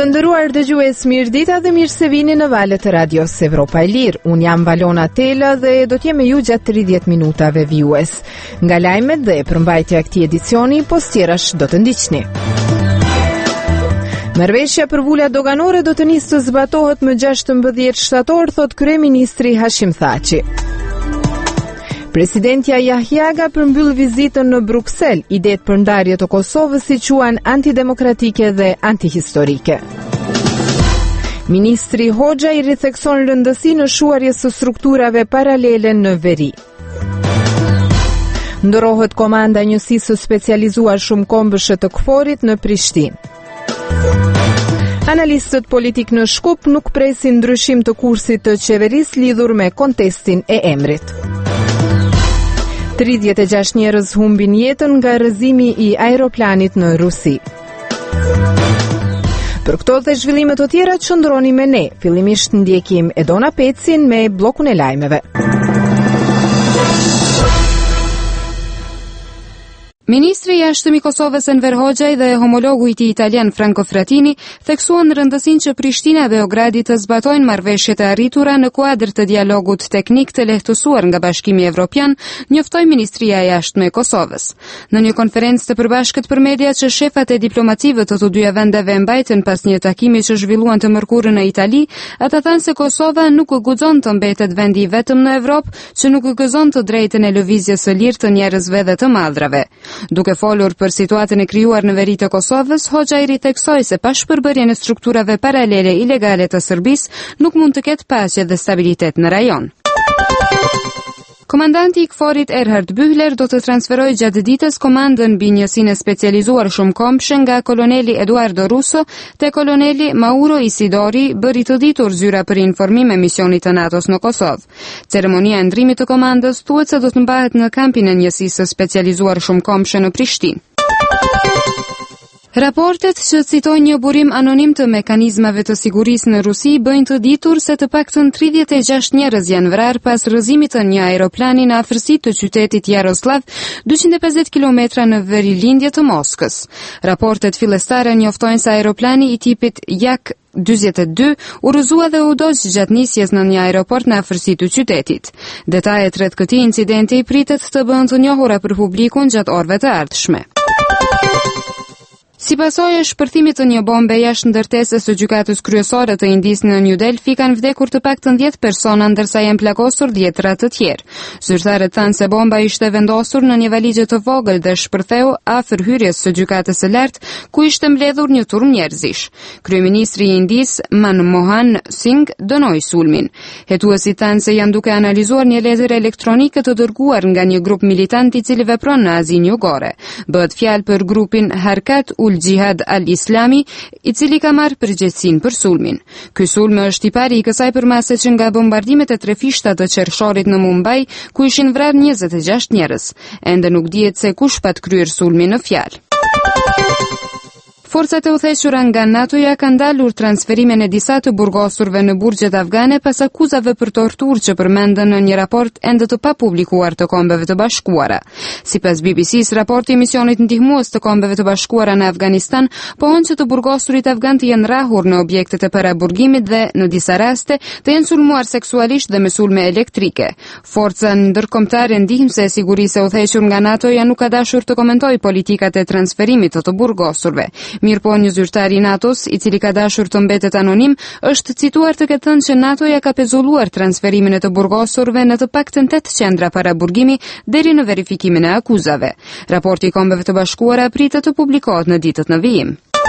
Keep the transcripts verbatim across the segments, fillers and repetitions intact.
Të nderuar dëgjues, mirëdita dhe mirë se vini në valët e radios Evropa e Lirë. Unë jam Valona Tela dhe do t'jem me ju gjatë tridhjetë minutave vijues. Nga lajmet dhe përmbajtja e këtij edicioni, pos tjerash do të ndiqni. Marrëveshja për vula doganore do të nisë të zbatohet më gjashtëmbëdhjetë shtator, thot kryeministri Hashim Thaçi. Presidentja Jahjaga përmbyll vizitën në Bruksel, idetë për ndarje të Kosovës si quan antidemokratike dhe antihistorike. Ministri Hoxha i rithekson rëndësi në shuarjes së strukturave paralele në veri. Ndorohet komanda njësisë së specializuar shumë kombëshe të Kforit në Prishtinë. Analistët politik në Shkup nuk presin ndryshim të kursit të qeverisë lidhur me kontestin e emrit. tridhjetë e gjashtë njerëz humbin jetën nga rrëzimi i aeroplanit në Rusi. Për këto dhe zhvillimet të tjera qëndroni me ne. Fillimisht ndjekim Edona Pecin me blokun e lajmeve. Ministri i jashtëm i Kosovës Enver Hoxhaj dhe homologu i tij italian Franco Frattini theksuan rëndësinë që Prishtina dhe Beogradi të zbatojnë marrëveshjet e arritura në kuadër të dialogut teknik të lehtësuar nga Bashkimi Evropian, njoftoi Ministria e Jashtme e Kosovës. Në një konferencë të përbashkët për media që shefat e diplomative të të dyja vendeve mbajtën pas një takimi që zhvilluan të mërkurën në Itali, ata thanë se Kosova nuk guxon të mbetet vendi i vetëm në Evropë, që nuk gëzon të drejtën e lëvizjes së lirë të njerëzve dhe të mallrave. Duke folur për situatën e krijuar në veri të Kosovës, Hoxha i ritheksoi se pa shpërbërjen e strukturave paralele ilegale të Serbisë nuk mund të ketë paqe dhe stabilitet në rajon. Komandanti i Kforit Erhard Bühler do të transferojë gjatë ditës komandën mbi njësinë e specializuar shumëkombshme nga koloneli Eduardo Russo te koloneli Mauro Isidori, bëri të ditur zyra për informim e misionit të NATO-s në Kosovë. Ceremonia e ndrimit të komandës thuhet se do të mbahet në kampin e njësisë së specializuar shumëkombshme në Prishtinë. Raportet që citojnë një burim anonim të mekanizmave të sigurisë në Rusi bëjnë të ditur se të paktën tridhjetë e gjashtë njerëz janë vrarë pas rrëzimit të një aeroplani në afërsi të qytetit Jaroslav, dyqind e pesëdhjetë kilometra në verilindje të Moskës. Raportet fillestare njoftojnë se aeroplani i tipit Jak dyzet e dy u rrëzua dhe u doq gjatë nisjes në një aeroport në afërsi të qytetit. Detajet rreth këtij incidenti pritet të bëhen të njohura për publikun gjatë orëve të ardhshme. Si pasojë e shpërthimit të një bombe jashtë ndërtesës së gjykatës kryesore të Indisë në New Delhi, kanë vdekur të paktën dhjetë persona ndërsa janë plagosur dhjetëra të tjerë. Zyrtarët thanë se bomba ishte vendosur në një valizhe të vogël dhe shpërtheu afër hyrjes së gjykatës së lartë, ku ishte mbledhur një turm njerëzish. Kryeministri i Indisë, Manmohan Singh, dënoi sulmin. Hetuesit thanë se janë duke analizuar një letër elektronike të dërguar nga një grup militant i cili vepron në Azinë Jugore. Bëhet fjalë për grupin Harkat ul Jihad al-Islami, i cili ka marrë përgjegjësinë për sulmin. Ky sulm është i pari i kësaj përmase që nga bombardimet e tre fishta të qershorit në Mumbai, ku ishin vrarë njëzet e gjashtë njerëz. Ende nuk dihet se kush pat kryer sulmin në fjalë. Forcat e udhëhequra nga NATO-ja kanë ndalur transferimin e disa të burgosurve në burgjet afgane pas akuzave për torturë që përmenden në një raport ende të papublikuar të Kombeve të Bashkuara. Sipas B B C-s, raporti i misionit ndihmues të Kombeve të Bashkuara në Afganistan pohon që të burgosurit afgan të jenë rrahur në objektet e paraburgimit dhe në disa raste të jenë sulmuar seksualisht dhe me sulme elektrike. Forca ndërkombëtare ndihmëse e sigurisë e udhëhequr nga NATO-ja nuk ka dashur të komentojë politikat e transferimit të të burgosurve. Mirëpo një zyrtar i NATO-s, i cili ka dashur të mbetet anonim, është cituar të ketë thënë që NATO-ja ka pezulluar transferimin e të burgosurve në të paktën tetë qendra paraburgimi deri në verifikimin e akuzave. Raporti i Kombeve të Bashkuara pritet të publikohet në ditët në vijim.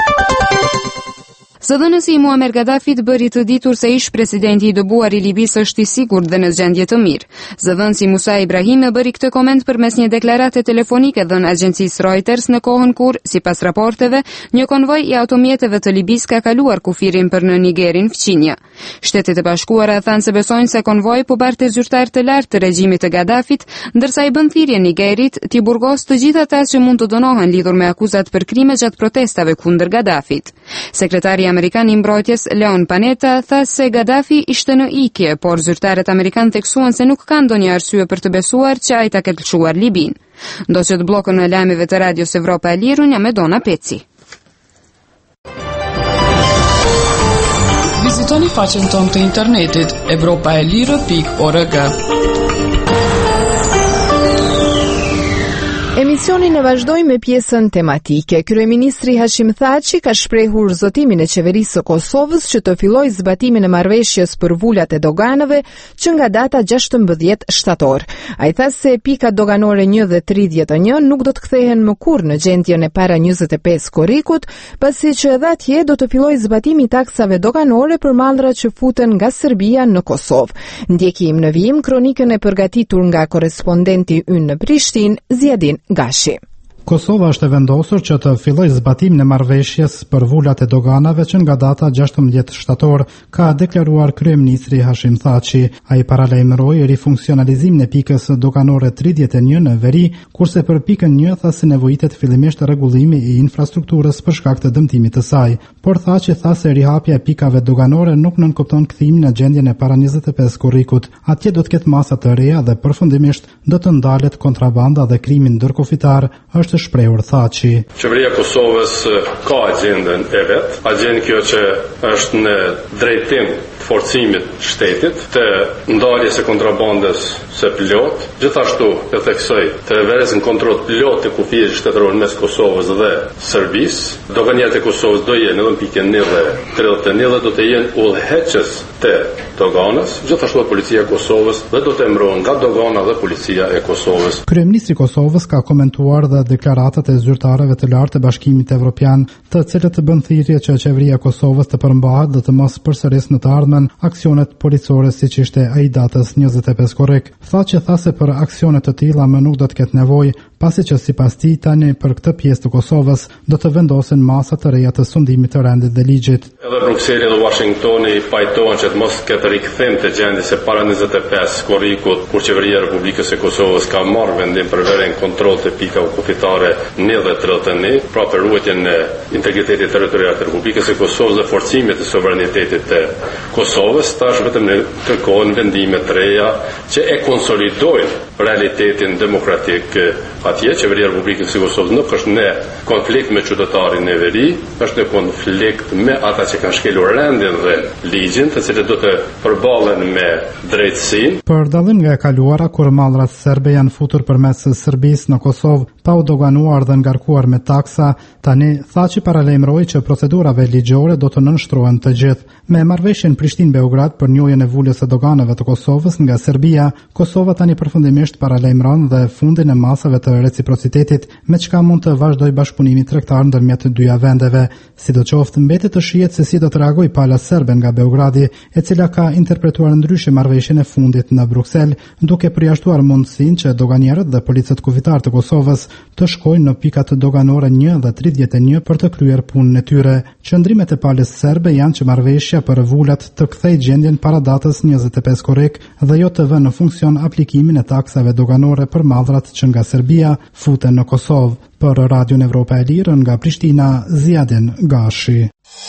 Zëdhënësi i Muammar Gaddafit bëri të ditur se ish presidenti i dëbuar i Libisë është i sigurt dhe në gjendje të mirë. Zëdhënësi Musa Ibrahimi bëri këtë koment përmes një deklarate telefonike dhënë agjencisë Reuters në kohën kur, sipas raporteve, një konvoj i automjeteve të Libisë ka kaluar kufirin për në Nigerin fqinja. Shtetet e Bashkuara thanë se besojnë se konvoj po barte zyrtar të lartë të regjimit të Gaddafit, ndërsa i bën thirrje Nigerit t'i burgos të gjithë ata që mund të dënohen lidhur me akuzat për krime gjatë protestave kundër Gaddafit. Sekretari Amerikan i mbrojtjes Leon Panetta tha se Gaddafi ishte në ikje, por zyrtarët amerikan theksuan se nuk kanë ndonjë arsye për të besuar që ai ta ketë lëshuar Libin. Ndoqët bllokun e lajmeve të Radios Evropa e Lirë, jam Edona Peci. Vizitoni faqen tonë të internetit evropaelire pikë org. Emisionin e vazhdoj me pjesën tematike. Kryeministri Hashim Thaçi ka shprehur zotimin e qeverisë së Kosovës që të fillojë zbatimin e marrëveshjes për vulat e doganave që nga data gjashtëmbëdhjetë shtator. Ai tha se pikat doganore një dhe tridhjetë e një nuk do të kthehen më kurrë në gjendjen e para njëzet e pesë korrikut, pasi që edhe atje do të fillojë zbatimi i taksave doganore për mallrat që futen nga Serbia në Kosovë. Ndjekim në vijim kronikën e përgatitur nga korrespondenti ynë në Prishtinë, Ziadin Gashi. Kosova është e vendosur që të fillojë zbatimin e marrëveshjes për vulat e doganave që nga data gjashtëmbëdhjetë shtator, ka deklaruar kryeministri Hashim Thaçi. Ai paralajmëroi rifunksionalizimin e pikës doganore tridhjetë e një në veri, kurse për pikën një tha se nevojitet fillimisht rregullimi i infrastrukturës për shkak të dëmtimit të saj. Por Thaçi tha se rihapja e pikave doganore nuk nënkupton kthimin në gjendjen e para njëzet e pesë korrikut. Atje do të ketë masa të reja dhe përfundimisht do të ndalet kontrabanda dhe krimi ndërkufitar, është shprehur Thaçi. Qeveria e Kosovës ka agjendën e vet, agjendë kjo që është në drejtim të forcimit shtetit, të ndarjes së kontrabandës së plot, gjithashtu e theksoj të veres në kontroll plot të kufijës shtetërore mes Kosovës dhe Serbisë. Doganierët e Kosovës do jenë edhe në pikën një dhe tridhjetë e një dhe do të jenë udhëheqës të doganës, gjithashtu policia e Kosovës dhe do të emërohen nga dogana dhe policia e Kosovës. Kryeministri i Kosovës ka komentuar dhe deklaratat e zyrtarëve të lartë të Bashkimit Evropian, të cilët bën thirrje që qeveria e Kosovës të përmbahet dhe të mos përsërisë në të ardhmen aksionet policore siç ishte ai datës njëzet e pesë korrik. Thaçi tha se për aksione të tilla më nuk do të ketë nevojë, pasi që sipas tij tani për këtë pjesë të Kosovës do të vendosen masa të reja të sundimit të rendit dhe ligjit. Edhe Brukseli dhe Washingtoni pajtohen që të mos ketë rikthim të gjendjes së para njëzet e pesë korrikut, kur qeveria e Republikës së Kosovës ka marrë vendim për veren kontroll të pikave kufitare një dhe tridhjetë e një, pra për ruajtjen e integritetit territorial të Republikës së Kosovës dhe forcimin e sovranitetit të Kosovës, tash vetëm ne kërkojnë vendime të reja që e konsolidojnë realitetin demokratik atje. Qeveria e Republikës së Kosovës nuk është në konflikt me qytetarin e veri, është në konflikt me ata që kanë shkelur rendin dhe ligjin, të cilët do të përballen me drejtësinë. Për dallim nga e kaluara, kur mallrat serbe janë futur përmes Serbisë në Kosovë pa u doganuar dhe ngarkuar me taksa, tani Thaçi paralajmëroi që procedurave ligjore do të nënshtrohen të gjithë. Me marrëveshjen Prishtinë-Beograd për njojën e vuljes së doganave të Kosovës nga Serbia, Kosova tani përfundimisht paralajmëron dhe fundin e masave të reciprocitetit, me çka mund të vazhdoj bashkëpunimi tregtar ndërmjet të dyja vendeve. Sidoqoftë mbetet të shihet se si do të reagojë pala serbe nga Beogradi, e cila ka interpretuar ndryshe marrëveshjen e fundit në Bruksel, duke përjashtuar mundësinë që doganierët dhe policët kufitar të Kosovës të shkojnë në pikat doganore një dhe tridhjetë e një për të kryer punën e tyre. Qëndrimet e palës serbe janë që marrëveshja për vulat të kthejë gjendjen para datës njëzet e pesë korrik dhe jo të vënë në funksion aplikimin e taksave doganore për mallrat që nga Serbia futen në Kosovë. Për Radion Evropa e Lirë nga Prishtina, Ziadin Gashi.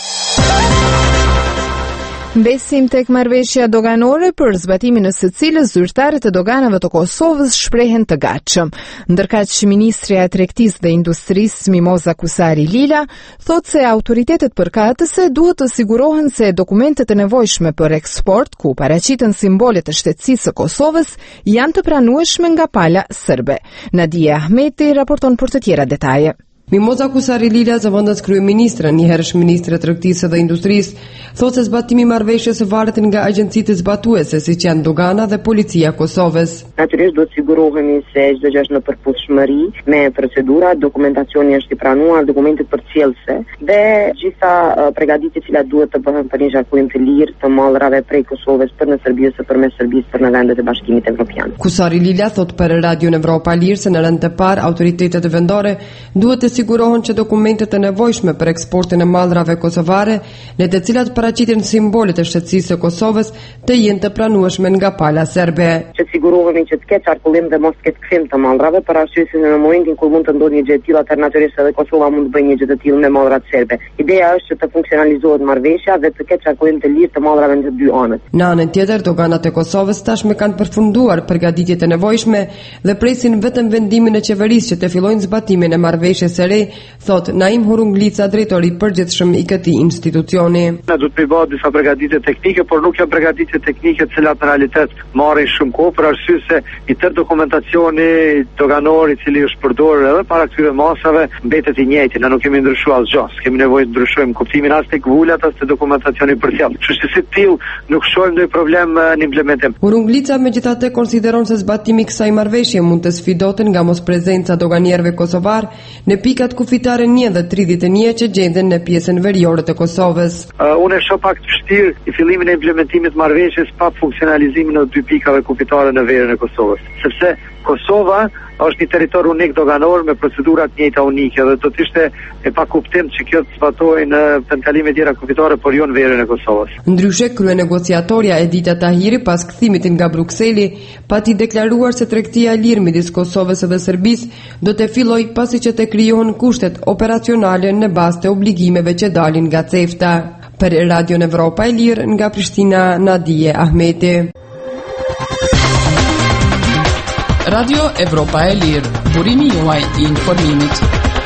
Besim tek marrëveshja doganore për zbatimin e së cilës zyrtarët e doganave të Kosovës shprehen të gatshëm. Ndërkaq ministrja e Tregtisë dhe Industrisë Mimoza Kusari Lila thotë se autoritetet përkatëse duhet të sigurohen se dokumentet e nevojshme për eksport, ku paraqiten simbolet e shtetësisë së Kosovës, janë të pranueshme nga pala serbe. Nadia Ahmeti raporton për të tjera detaje. Mimoza Kusari Lila, zëvendës kryeministre, njëherësh ministre e Tregtisë dhe Industrisë, thotë se zbatimi i marrëveshjes varet nga agjencitë zbatuese, siç janë dogana dhe policia e Kosovës. Natyrisht do të sigurohemi se çdo gjë është në përputhshmëri me procedurat, dokumentacioni është i pranuar, dokumentet përcjellëse dhe gjitha uh, përgatitjet që duhet të bëhen për një qarkullim të lirë të mallrave prej Kosovës për në Serbi ose përmes Serbisë për në vendet e Bashkimit Evropian. Kusari Lila thotë për Radion Evropa Lirë se në rend të parë autoritetet vendore duhet të sigurohen që dokumentet e nevojshme për eksportin e mallrave kosovare, në të cilat paraqiten simbolet e shtetësisë së Kosovës, të jenë të pranueshme nga pala serbe. Që sigurohemi që të ketë qarkullim dhe mos të ketë kthim të mallrave, për arsye se në momentin kur mund të ndodhë një gjë e tillë, atëherë natyrisht edhe Kosova mund të bëjë një gjë të tillë me mallrat serbe. Ideja është që të funksionalizohet marrëveshja dhe të ketë qarkullim të lirë të mallrave në të dy anët. Në anën tjetër, doganat e Kosovës tashmë kanë përfunduar përgatitjet e nevojshme dhe presin vetëm vendimin e qeverisë që të fillojnë zbatimin e marrëveshjes së të re, thot Naim Hurunglica, drejtori i përgjithshëm i këtij institucioni. Na duhet të bëhet disa përgatitje teknike, por nuk janë përgatitje teknike të cilat në realitet marrin shumë kohë, për arsye se i tërë dokumentacioni doganor i cili është përdorur edhe para këtyre masave mbetet i njëjti. Ne nuk kemi ndryshuar asgjë. Kemi nevojë të ndryshojmë kuptimin as tek vulat as te dokumentacioni përcjell. Kështu që si till nuk shohim ndonjë problem në implementim. Hurunglica megjithatë konsideron se zbatimi i kësaj marrëveshje mund të sfidoten nga mosprezenca doganierëve kosovar në pikat kufitare një dhe tridhjetë e një që gjenden në pjesën veriore të Kosovës. Uh, unë e shoh pak të vështirë i fillimin e implementimit të marrëveshjes pa funksionalizimin e dy pikave kufitare në verën e Kosovës, sepse Kosova është një territor unik doganor me procedura të njëjta unike dhe do të ishte e pakuptim që kjo të zbatohej në vendkalime tjera kufitare, por jo në verën e Kosovës. Ndryshe, kryenegociatorja Edita Tahiri pas kthimit nga Brukseli pati deklaruar se tregtia e lirë midis Kosovës dhe Serbisë do të fillojë pasi që të krijohen kushtet operacionale në bazë të obligimeve që dalin nga CEFTA. Për Radio Evropa e Lirë nga Prishtina, Nadije Ahmeti. Radio Evropa e Lirë, burimi juaj i informimit.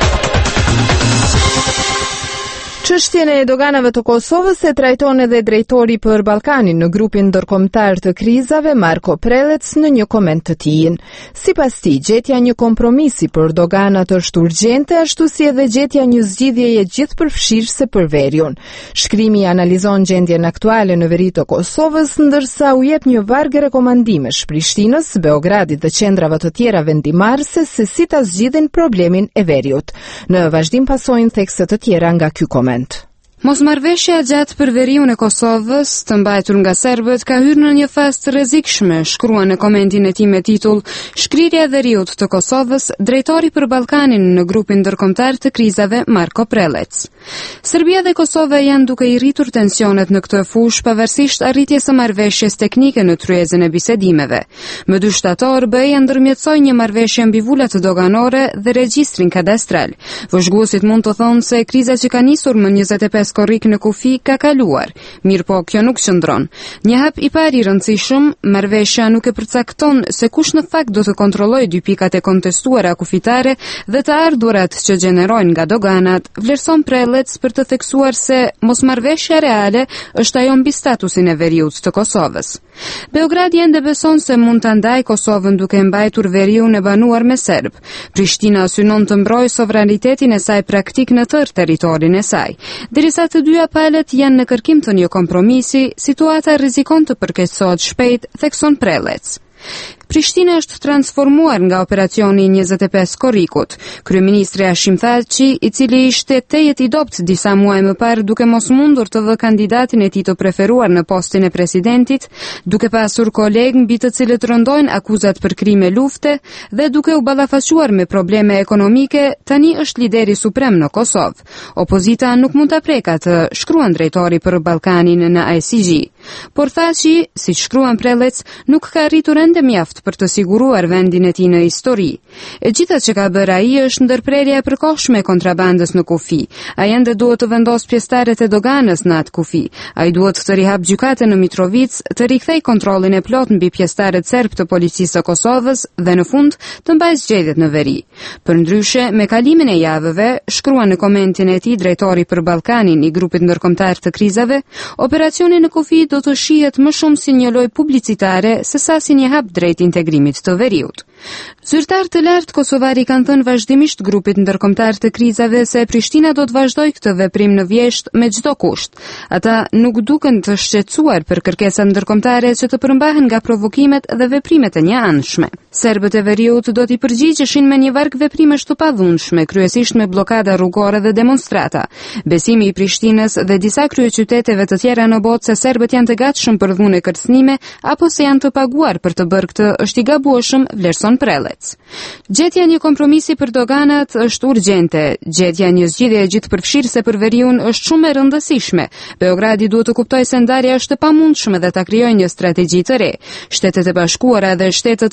Çështjen e doganave të Kosovës e trajton edhe drejtori për Ballkanin në grupin ndërkombëtar të krizave Marko Prelec në një koment të tij. Sipas tij, gjetja një kompromisi për doganat është urgjente, ashtu si edhe gjetja një zgjidhjeje gjithëpërfshirëse për veriun. Shkrimi analizon gjendjen aktuale në veri të Kosovës, ndërsa u jep një varg rekomandimesh Prishtinës, Beogradit dhe qendrave të tjera vendimarrëse se si ta zgjidhin problemin e veriut. Në vazhdim pasojnë thekse të tjera nga ky koment. Mosmarrveshja gjatë për veriun e Kosovës, të mbajtur nga serbët, ka hyrë në një fazë të rrezikshme, shkruan në komentin e tij me titull Shkrirja e veriut të Kosovës, drejtori për Ballkanin në grupin ndërkombëtar të krizave Marko Prelec. Serbia dhe Kosova janë duke i rritur tensionet në këtë fushë pavarësisht arritjes së marrëveshjes teknike në tryezën e bisedimeve. Më dy shtator B E-ja ndërmjetësoi një marrëveshje mbi vulat doganore dhe regjistrin kadastral. Vëzhguesit mund të thonë se kriza që ka nisur më njëzet e pesë korrik në kufi ka kaluar. Mirë po, kjo nuk qëndron. Një hap i pari rëndësishëm, marrëveshja nuk e përcakton se kush në fakt do të kontrollojë dy pikat e kontestuara kufitare dhe të ardhurat që gjenerojnë nga doganat, vlerëson Prelec për të theksuar se mosmarrveshja reale është ajo mbi statusin e veriut të Kosovës. Beogradi ende beson se mund të ndajë Kosovën duke mbajtur veriun e banuar me serb. Prishtina synon të mbrojë sovranitetin e saj praktik në tërë territorin e saj. Derisa të dyja palët janë në kërkim të një kompromisi, situata rrezikon të përkeqësohet shpejt, thekson Prelec. Prishtina është transformuar nga operacioni njëzet e pesë korrikut. Kryeministri Hashim Thaçi, i cili ishte tejet i dopt disa muaj më parë duke mos mundur të vë kandidatin e tij të preferuar në postin e presidentit, duke pasur kolegë mbi të cilët rëndojnë akuzat për krime lufte dhe duke u ballafaquar me probleme ekonomike, tani është lideri suprem në Kosovë. Opozita nuk mund ta prekat, shkruan drejtori për Ballkanin në I C G. Por Thaçi, siç shkruan Prelec, nuk ka arritur ende mjaft për të siguruar vendin e tij në histori. E gjitha që ka bërë ai është ndërprerja e përkohshme e kontrabandës në kufi. Ai ende duhet të vendosë pjesëtarët e doganës në atë kufi. Ai duhet të rihap gjykatën në Mitrovic, të rikthej kontrollin e plot mbi pjesëtarët serb të policisë së Kosovës dhe në fund të mbajë zgjedhjet në veri. Përndryshe, me kalimin e javëve, shkruan në komentin e tij drejtori për Ballkanin i grupit ndërkombëtar të krizave, operacioni në kufi do të shihet më shumë si një lojë publicitare se sa si një hap drejt integrimit të veriut. Zyrtar të lartë kosovari kanë thënë vazhdimisht grupit ndërkombëtar të krizave se Prishtina do të vazhdojë këtë veprim në vjesht me çdo kusht. Ata nuk duken të shqetësuar për kërkesat ndërkombëtare që të përmbahen nga provokimet dhe veprimet e njëanshme. Serbët e veriut do t'i përgjigjeshin me një varg veprimesh të pavundshme, kryesisht me bllokada rrugore dhe demonstrata. Besimi i Prishtinës dhe disa kryeqyteteve të tjera në botë se serbët janë të gatshëm për dhunë e kërcënime apo se janë të paguar për të bërë këtë është i gabueshëm, vlerëson Prelec. Gjetja një kompromisi për doganat është urgjente. Gjetja një zgjidhje gjithëpërfshirëse për veriun është shumë e rëndësishme. Beogradi duhet të kuptojë se ndarja është e pamundshme dhe ta krijojë një strategji të re. Shtetet e Bashkuara dhe shtete të rëndësishme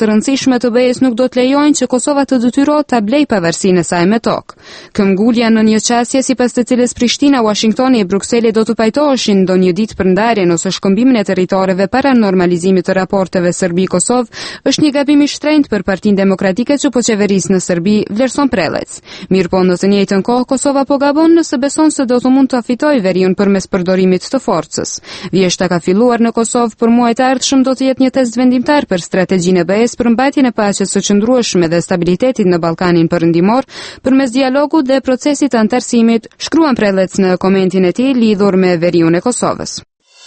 fuqishme të B E-s nuk do të lejojnë që Kosova të detyrohet ta blej pavarësinë e saj me tokë. Këmbgulja në një qasje sipas të cilës Prishtina, Washingtoni e Brukseli do të pajtoheshin ndonjë ditë për ndarjen ose shkëmbimin e territoreve para normalizimit të raporteve Serbi-Kosovë, është një gabim i shtrenjtë për Partinë Demokratike që po qeveris në Serbi, vlerëson Prellec. Mirpo në të njëjtën kohë Kosova po gabon nëse beson se do të mund të fitojë veriun përmes përdorimit të forcës. Vjeshta ka filluar në Kosovë për muajt e ardhshëm do të jetë një test vendimtar për strategjinë e B E-s për mbajtjen e paqes së qëndrueshme dhe stabilitetit në Ballkanin Perëndimor përmes dialogut dhe procesit të antarësimit, shkruan Prellec në komentin e tij lidhur me veriun e Kosovës.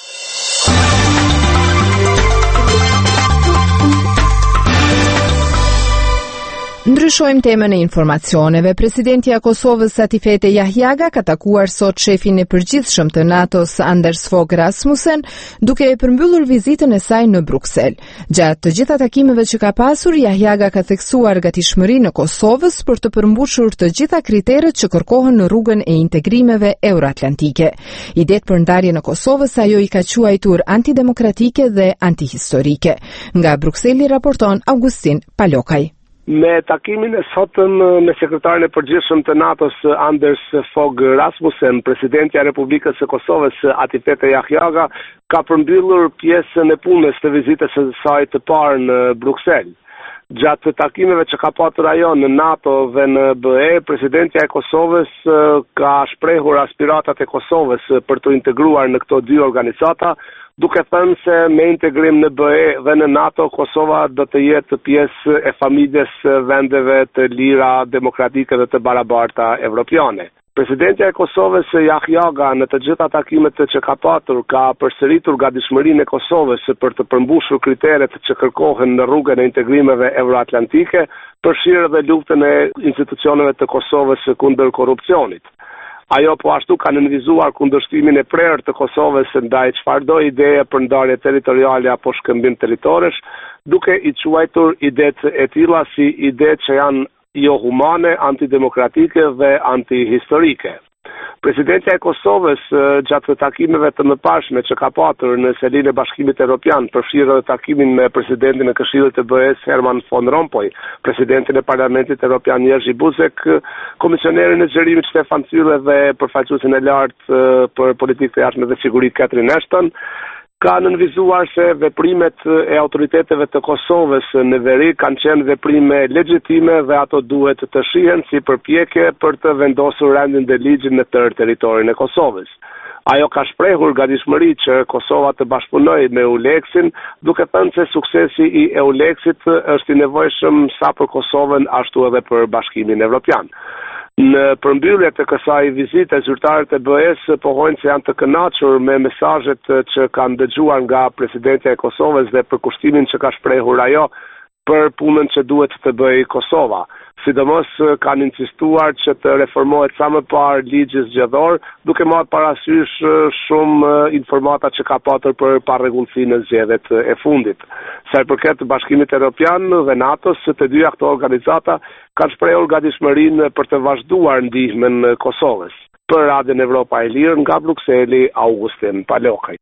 Ndryshojmë temën e informacioneve. Presidentja e Kosovës Satifete Jahjaga ka takuar sot shefin e përgjithshëm të NATO-s Anders Fogh Rasmussen, duke e përmbyllur vizitën e saj në Bruksel. Gjatë të gjitha takimeve që ka pasur, Jahjaga ka theksuar gatishmërinë e Kosovës për të përmbushur të gjitha kriteret që kërkohen në rrugën e integrimeve euroatlantike. Idetë për ndarjen e Kosovës ajo i ka quajtur antidemokratike dhe antihistorike. Nga Brukseli raporton Augustin Palokaj. Me takimin e sotëm me sekretarin e përgjithshëm të NATO-s Anders Fogh Rasmussen, presidentja e Republikës së Kosovës Satifete Jahjaga ka përmbyllur pjesën e punës të vizitës së saj të parë në Bruksel. Gjatë takimeve që ka patur ajo në NATO dhe në B E, presidentja e Kosovës ka shprehur aspiratat e Kosovës për të integruar në këto dy organizata, duke thënë se me integrim në B E dhe në NATO, Kosova do të jetë pjesë e familjes vendeve të lira, demokratike dhe të barabarta evropiane. Presidentja e Kosovës Jahjaga në të gjitha takimet që ka patur ka përsëritur gatishmërinë e Kosovës për të përmbushur kriteret që kërkohen në rrugën e integrimeve euroatlantike, përfshirë dhe luftën e institucioneve të Kosovës kundër korrupsionit. Ajo po ashtu ka nënvizuar kundërshtimin e prerë të Kosovës ndaj çfarëdo ideje për ndarje territoriale apo shkëmbim territorësh, duke i quajtur idetë e tilla si ide që janë jo humane, antidemokratike dhe antihistorike. Presidentja e Kosovës gjatë takimeve të mëparshme që ka patur në selinë e Bashkimit Evropian, përfshirë dhe takimin me presidentin e Këshillit të B E-s Herman von Rompuy, presidentin e Parlamentit Evropian Jerzy Buzek, komisionerin e zgjerimit Stefan Füle dhe përfaqësuesin e lartë për politikë të jashtme dhe siguri Catherine Ashton, ka nënvizuar se veprimet e autoriteteve të Kosovës në veri kanë qenë veprime legjitime dhe ato duhet të shihen si përpjekje për të vendosur rendin dhe ligjin në tërë territorin e Kosovës. Ajo ka shprehur gatishmëri që Kosova të bashkëpunojë me EULEX-in, duke thënë se suksesi i EULEX-it është i nevojshëm sa për Kosovën ashtu edhe për Bashkimin Evropian. Në përmbyllje të kësaj vizite, zyrtarët e B E-s pohojnë se janë të kënaqur me mesazhet që kanë dëgjuar nga presidentja e Kosovës dhe për kushtimin që ka shprehur ajo për punën që duhet të bëjë Kosova. Sidomos kanë insistuar që të reformohet sa më parë ligji zgjedhor, duke marrë parasysh shumë informata që ka patur për parregullsi në zgjedhjet e fundit. Sa i përket Bashkimit Evropian dhe NATO-s, të dyja këto organizata kanë shprehur gatishmërinë për të vazhduar ndihmën Kosovës. Për Radion Evropa e Lirë nga Brukseli, Augustin Palokaj.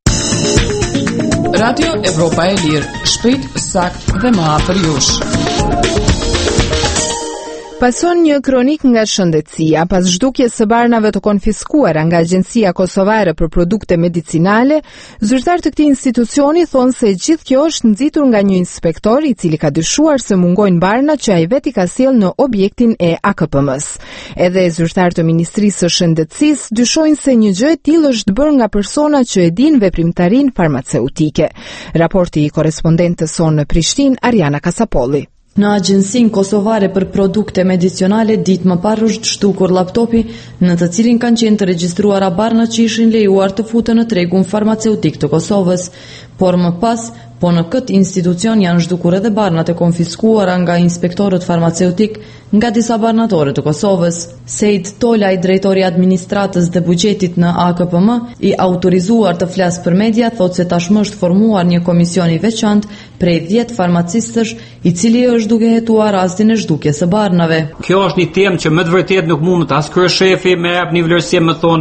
Radio Evropa e Lirë, shpejt, sakt dhe më afër jush. Pason një kronik nga shëndetësia, pas zhdukjes së barnave të konfiskuara nga Agjencia Kosovare për Produkte Medicinale, zyrtar të këtij institucioni thonë se gjithë kjo është nxitur nga një inspektor i cili ka dyshuar se mungojnë barna që ai vetë ka sjellë në objektin e A K P M-s. Edhe zyrtar të Ministrisë së Shëndetësisë dyshojnë se një gjë e tillë është bërë nga persona që e dinë veprimtarinë farmaceutike. Raporti i korespondentës sonë në Prishtinë, Ariana Kasapolli. Në Agjencinë Kosovare për Produkte Medicinale ditë më parë është shtukur laptopi në të cilin kanë qenë të regjistruara barna që ishin lejuar të futen në tregun farmaceutik të Kosovës, por më pas, po në këtë institucion janë zhdukur edhe barnat e konfiskuara nga inspektorët farmaceutik nga disa barnatore të Kosovës. Sejt Tolaj, drejtori i administratës dhe buxhetit në A K P M, i autorizuar të flasë për media, thotë se tashmë është formuar një komision i veçantë prej dhjetë farmacistësh, i cili është duke hetuar rastin e zhdukjes së barnave. Kjo është një temë që më të vërtet nuk mund as kryeshefi me jap një vlerësim më thonë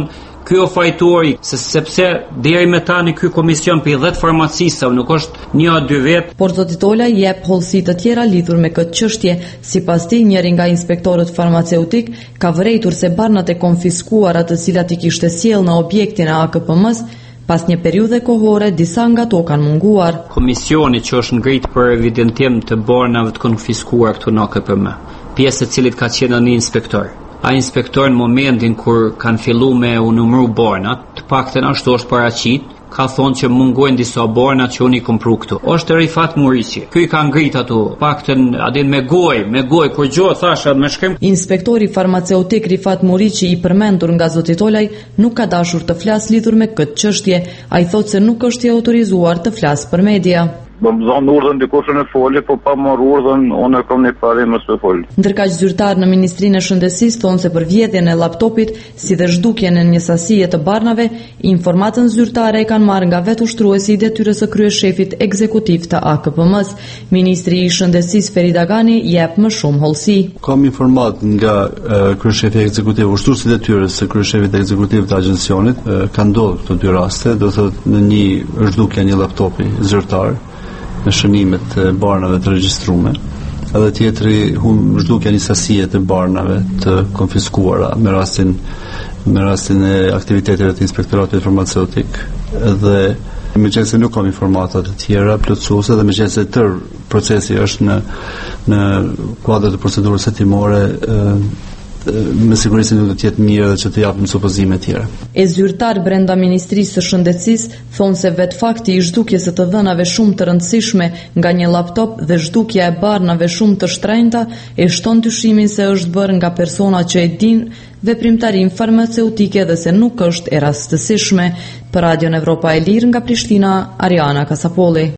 Ky o fajtori se sepse deri me tani ky komision për dhjetë farmacistëve nuk është një a dy vet. Por zoti Tola jep hollësi të tjera lidhur me këtë çështje. Sipas tij, njëri nga inspektorët farmaceutik ka vërejtur se barnat e konfiskuara të cilat i kishte sjell në objektin e A K P M-s pas një periudhe kohore, disa nga to kanë munguar. Komisioni që është ngrit për evidentim të barnave të konfiskuar këtu në A K P M, pjesë e cilit ka qenë një inspektor. A inspektor në momentin kur kanë fillu me u numru barnat, të paktën ashtu është paraqit, ka thonë që mungojnë disa barna që unë i kompru këtu. Është Rifat Muriqi. Ky ka ngrit ato, paktën adin me gojë, me gojë kur gjoh thashë me shkrim. Inspektori farmaceutik Rifat Muriqi i përmendur nga zoti Tolaj nuk ka dashur të flasë lidhur me këtë çështje. Ai thotë se nuk është i autorizuar të flasë për media. Më zonë urdhën dikush në folje, po pa marrë urdhën, unë e kam një pari më së folje. Ndërkaq zyrtar në Ministrinë e Shëndetësisë thonë se për vjedhjen e laptopit, si dhe zhdukjen e një sasie të barnave, informatën zyrtare e kanë marrë nga vetë ushtruesi i detyrës së kryeshefit ekzekutiv të A K P M-s. Ministri i Shëndetësisë Ferit Agani jep më shumë hollësi. Kam informat nga uh, kryeshefi ekzekutiv, ushtruesi i detyrës së kryeshefit ekzekutiv të agjencionit, uh, ka ndodhur këto dy raste, do thotë në një zhdukje një laptopi zyrtar me shënimet e barnave të regjistrume, edhe tjetri hum zhdukja një sasie të barnave të konfiskuara me rastin me rastin e aktiviteteve të inspektoratit farmaceutik. Edhe megjithëse nuk kam informata të tjera plotësuese dhe megjithëse tërë procesi është në në kuadër të procedurës hetimore, me siguri se nuk do të jetë mirë edhe që të japim supozime të tjera. E zyrtar brenda Ministrisë së Shëndetësisë thonë se vetë fakti i zhdukjes së të dhënave shumë të rëndësishme nga një laptop dhe zhdukja e barnave shumë të shtrenjta e shton dyshimin se është bërë nga persona që e dinë veprimtarinë farmaceutike dhe se nuk është e rastësishme. Për Radion Evropa e Lirë nga Prishtina, Ariana Kasapolli.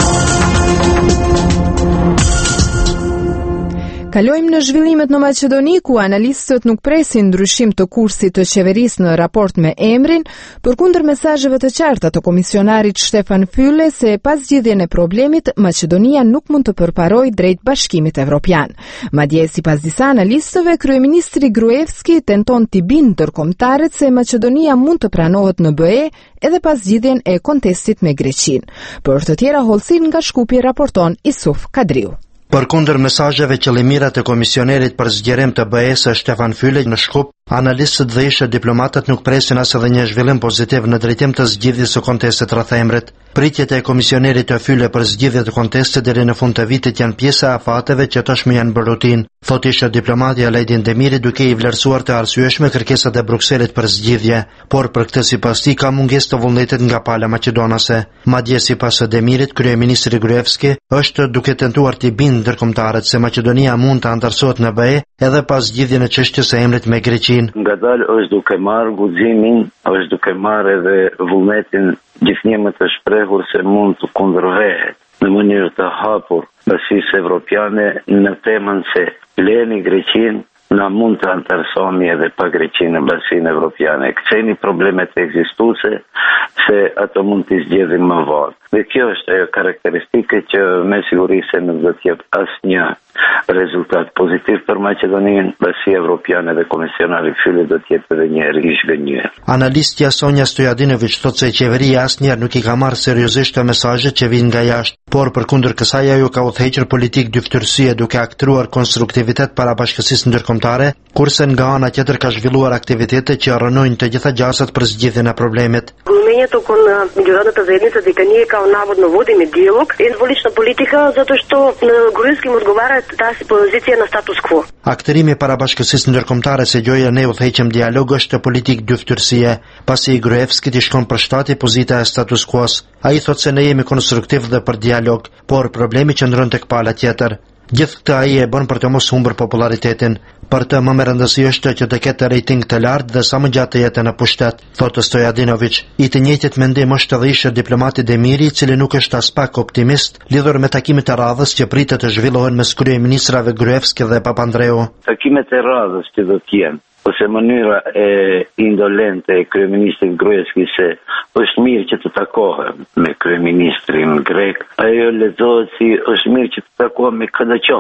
Kalojmë në zhvillimet në Maqedoni, ku analistët nuk presin ndryshim të kursit të qeverisë në raport me emrin, përkundër mesazheve të qarta të komisionarit Stefan Füle se pas zgjidhjen e problemit, Maqedonia nuk mund të përparojë drejt Bashkimit Evropian. Madje sipas disa analistëve, kryeministri Gruevski tenton t'i bindë ndërkombëtarët se Maqedonia mund të pranohet në B E edhe pas zgjidhjen e kontestit me Greqinë. Për të tjera hollësinë nga Shkupi raporton Isuf Kadriu. Përkundër mesazheve qëllimira të komisionerit për zgjerim të B E-s Stefan Füle në Shkup, analistët dhe ishe diplomatët nuk presin as edhe një zhvillim pozitiv në drejtim të zgjidhjes së kontestit rreth emrit. Pritjet e komisionerit të Füle për zgjidhje të kontestit deri në fund të vitit janë pjesë e afateve që tashmë janë bërë rutinë, thotë ishe diplomati Alajdin Demiri, duke i vlerësuar të arsyeshme kërkesat e Brukselit për zgjidhje, por për këtë sipas tij ka mungesë të vullnetit nga pala maqedonase. Madje sipas Demirit, kryeministri Gruevski është duke tentuar t'i bindë ndërkombëtarët se Maqedonia mund të antarësohet në B E edhe pas zgjidhjen e çështjes së emrit me Greqinë. Ngadalë është duke marrë guximin, është duke marrë edhe vullnetin gjithnjë të shprehur se mund të kundërvehet në mënyrë të hapur Bashkisë Evropiane në temën se leni Greqinë, na mund të antarësohemi edhe pa Greqinë në Bashkinë Evropiane. Ktheni problemet ekzistuese se ato mund të zgjedhim më vonë. Dhe kjo është ajo karakteristike që me siguri se nuk do të jep asnjë rezultat pozitiv për Maqedoninë. Bashkia Evropiane dhe komisionari Füle do të jetë edhe një rishgënjye. Analistja Sonja Stojadinović thotë se qeveria asnjëherë nuk i ka marrë seriozisht të mesazhet që vijnë nga jashtë, por përkundër kësaj ajo ka udhëhequr politik dyftërsie duke aktruar konstruktivitet para bashkësisë ndërkombëtare, kurse nga ana tjetër ka zhvilluar aktivitete që rrënojnë të gjitha gjasat për zgjidhjen e problemit. Мнението кон меѓународната заедница дека ние као наводно водиме диалог е дволична политика, затоа што на Груевски му одговара тази позиција на статус кво. Aktrimi para bashkësisë ndërkombëtare se gjoja ne udhëheqëm dialog është politik dyftërsie, pasi i Gruevski t'i shkon për shtati pozita e status quo-s. Ai thotë se ne jemi konstruktiv dhe për dialog, por problemi qëndron tek pala tjetër. Gjithë këtë ai e bën për të mos humbur popularitetin. Për të më me rëndësi është që të ketë rating të lartë dhe sa më gjatë të jetë në pushtet, thotë Stojadinović. I të njëjtit mendim është edhe ishe diplomati Demiri, i cili nuk është as pak optimist lidhur me takimet e radhës që pritet të zhvillohen mes kryeministrave Gruevski dhe Papandreou. Takimet e radhës që do të jenë, ose mënyra e indolente e kryeministrit Gruevski se është mirë që të takohem me kryeministrin grek, ajo lexohet si është mirë që të takohem me këtë qoftë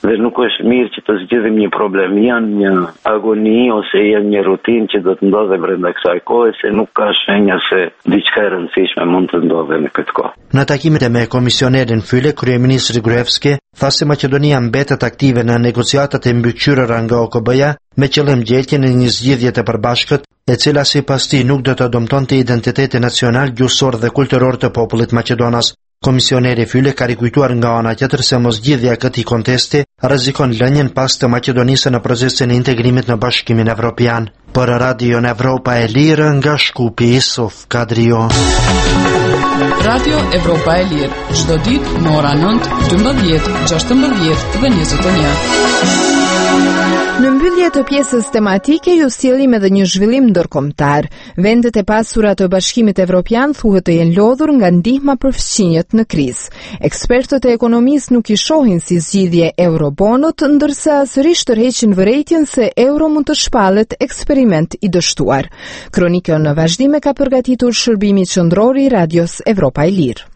dhe nuk është mirë që të zgjidhim një problem. Janë një agoni ose janë një rutinë që do të ndodhe brenda kësaj kohe, se nuk ka shenja se diçka e rëndësishme mund të ndodhe në këtë kohë. Në takimet me komisionerin Fyle, kryeministri Gruevski tha se Maqedonia mbetet aktive në negociatat e mbikëqyrëra nga O K B-ja me qëllim gjetjen e një zgjidhje të përbashkët, e cila sipas tij nuk do të dëmtonte identitetin nacional, gjuhësor dhe kulturor të popullit maqedonas. Komisioneri Fyle ka rikujtuar nga ana tjetër se mosgjidhja e këtij kontesti rrezikon lënien pas të Maqedonisë në procesin e integrimit në Bashkimin Evropian. Për Radio Evropa e Lirë nga Shkupi, Isuf Kadrio. Radio Evropa e Lirë, çdo ditë në ora nëntë, dymbëdhjetë, gjashtëmbëdhjetë dhe njëzet e një. Në mbyllje të pjesës tematike ju sjellim edhe një zhvillim ndërkombëtar. Vendet e pasura të Bashkimit Evropian thuhet të jenë lodhur nga ndihma për fqinjet në krizë. Ekspertët e ekonomisë nuk i shohin si zgjidhje eurobonut, ndërsa sërish tërheqin vërejtjen se euro mund të shpallet eksperiment i dështuar. Kronikën në vazhdim e ka përgatitur shërbimi qendror i Radios Evropa e Lirë.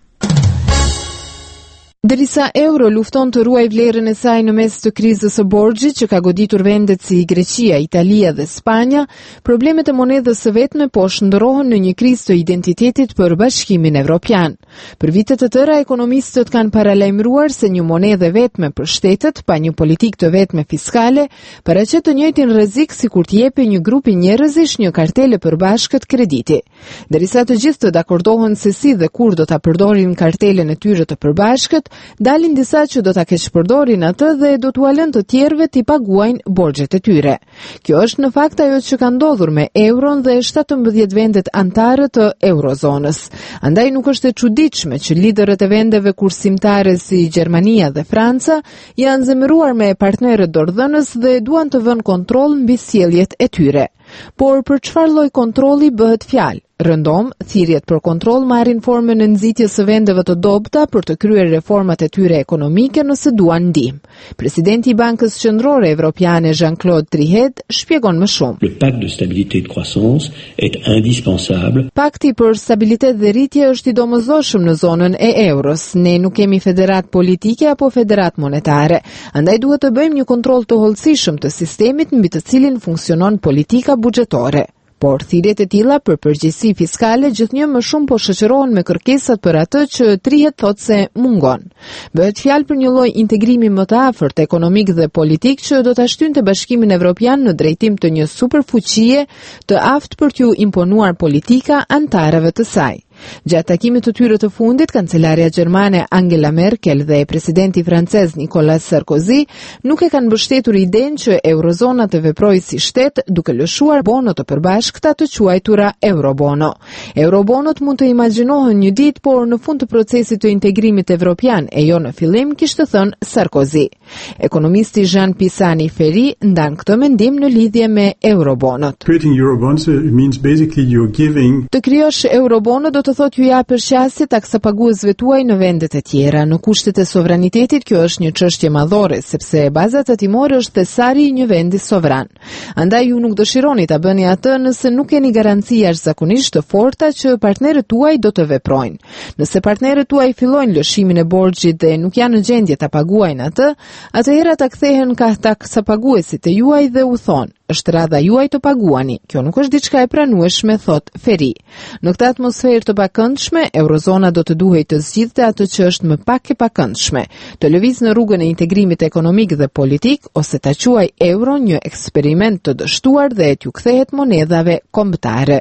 Derisa euro lufton të ruaj vlerën e saj në mes të krizës së borxhit që ka goditur vendet si Greqia, Italia dhe Spanja, problemet e monedhës së vetme po shndërrohen në një krizë të identitetit për Bashkimin Evropian. Për vite të tëra, ekonomistët kanë paralajmëruar se një monedhë vetme për shtetet pa një politikë të vetme fiskale paraqet të njëjtin rrezik sikur të jepë një grupi njerëzish një kartele përbashkët krediti. Derisa të gjithë të dakordohen se si dhe kur do ta përdorin kartelen e tyre të përbashkët, dalin disa që do ta keqpërdorin atë dhe do t'u lënë të tjerëve t'i paguajnë borxhet e tyre. Kjo është në fakt ajo që ka ndodhur me euron dhe shtatëmbëdhjetë vendet anëtare të eurozonës. Andaj nuk është e çuditshme që liderët e vendeve kursimtare si Gjermania dhe Franca janë zemëruar me partnerët dorëdhënës dhe duan të vënë kontroll mbi sjelljet e tyre. Por për çfarë lloj kontrolli bëhet fjalë? Rëndom, thirrjet për kontroll marrin formën e nxitjes së vendeve të dobta për të kryer reformat e tyre ekonomike nëse duan ndihmë. Presidenti i Bankës Qendrore Evropiane Jean-Claude Trichet shpjegon më shumë. Le pacte de stabilité et de croissance est indispensable. Pakti për stabilitet dhe rritje është i domosdoshëm në zonën e euros. Ne nuk kemi federat politike apo federat monetare. Andaj duhet të bëjmë një kontroll të hollësishëm të sistemit mbi të cilin funksionon politika buxhetore. Por thirrjet e tilla për përgjegjësi fiskale gjithnjë më shumë po shoqërohen me kërkesat për atë që Trichet thotë se mungon. Bëhet fjalë për një lloj integrimi më të afërt ekonomik dhe politik që do ta shtynte Bashkimin Evropian në drejtim të një superfuqie të aftë për t'ju imponuar politika anëtarëve të saj. Gjatë takimit të tyre të fundit, kancelarja gjermane Angela Merkel dhe presidenti francez Nicolas Sarkozy nuk e kanë mbështetur idenë që eurozona të veprojë si shtet duke lëshuar bono të përbashkëta të quajtura eurobono. Eurobonot mund të imagjinohen një ditë, por në fund të procesit të integrimit evropian e jo në fillim, kishte thënë Sarkozy. Ekonomisti Jean Pisani Ferri ndan këtë mendim në lidhje me eurobonot. Creating eurobonds means basically you're giving. Të krijosh eurobono do të thotë ju jap përshjasje taksapaguesve tuaj në vendet e tjera. Në kushtet e sovranitetit kjo është një çështje madhore, sepse baza tatimore është thesari i një vendi sovran. Andaj ju nuk dëshironi ta bëni atë nëse nuk keni garanci jashtëzakonisht të forta që partnerët tuaj do të veprojnë. Nëse partnerët tuaj fillojnë lëshimin e borxhit dhe nuk janë në gjendje ta paguajnë atë, atëherë ata kthehen ka taksapaguesit e juaj dhe u thonë: është radha juaj të paguani. Kjo nuk është diçka e pranueshme, thot Ferri. Në këtë atmosferë të pakëndshme, eurozona do të duhej të zgjidhte atë që është më pak e pakëndshme, të lëvizë në rrugën e integrimit ekonomik dhe politik, ose ta quaj euro një eksperiment të dështuar dhe t'ju kthehet monedhave kombëtare.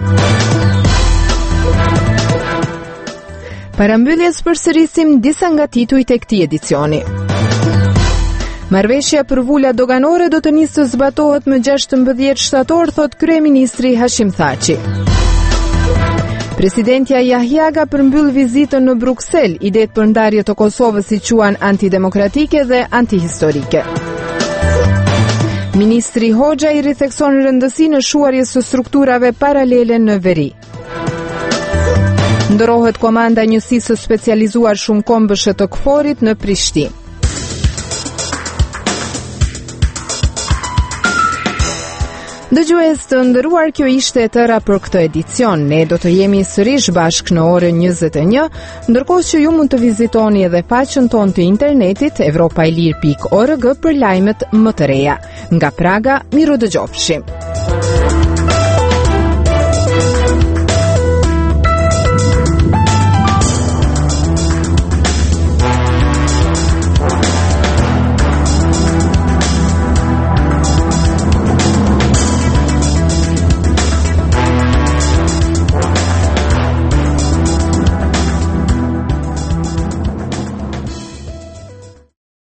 Para mbylljes përsërisim disa nga titujt e këtij edicioni. Marrëveshja për vula doganore do të nisë të zbatohet më gjashtëmbëdhjetë shtator, thot kryeministri Hashim Thaçi. Presidentja Jahjaga përmbyll vizitën në Bruksel, idet për ndarje të Kosovës i quan antidemokratike dhe antihistorike. Ministri Hoxha i rithekson rëndësinë e shuarjes së strukturave paralele në veri. Ndërrohet komanda njësisë së specializuar shumë kombëshe të Kforit në Prishtinë. Dëgjues të nderuar, kjo ishte e tëra për këtë edicion. Ne do të jemi sërish bashkë në orën njëzet e një, ndërkohë që ju mund të vizitoni edhe faqen tonë të internetit evropailir pikë org për lajmet më të reja. Nga Praga, miru dëgjofshim.